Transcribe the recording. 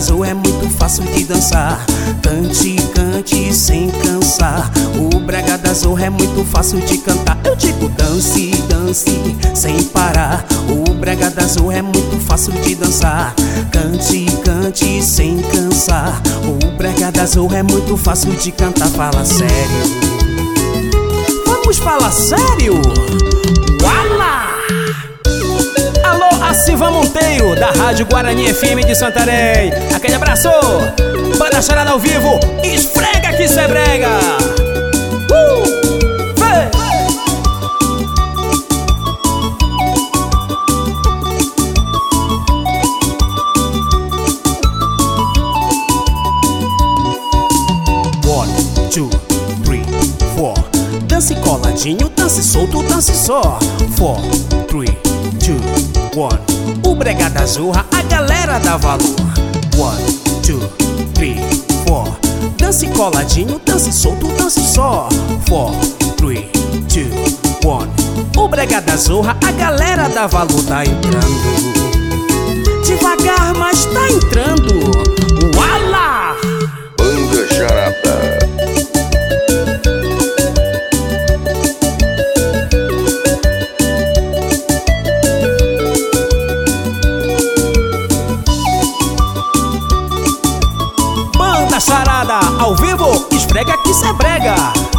Azul é muito fácil de dançar. Cante, cante sem cansar. O brega da Zorra é muito fácil de cantar. Eu digo dance, dance sem parar. O brega da Zorra é muito fácil de dançar. Cante, cante sem cansar. O brega da Zorra é muito fácil de cantar. Fala sério. Vamos falar sério? Uala! Alô, a Silva Monteiro, da Rádio Guarani FM de Santarém. Aquele abraço! Banda Charada ao vivo, esfrega que cê brega! Vem! 1, 2, 3, 4. Dance coladinho, dance solto, dance só. 4, 3, 2, 1. O brega da Zorra, a galera dá valor. 1, 2, 3, 4. Dance coladinho, dance solto, dance só. 4, 3, 2, 1. O brega da Zorra, a galera dá valor. Tá entrando devagar, mas tá entrando. Uala! Banda Charada. Charada, ao vivo, esfrega que cê brega.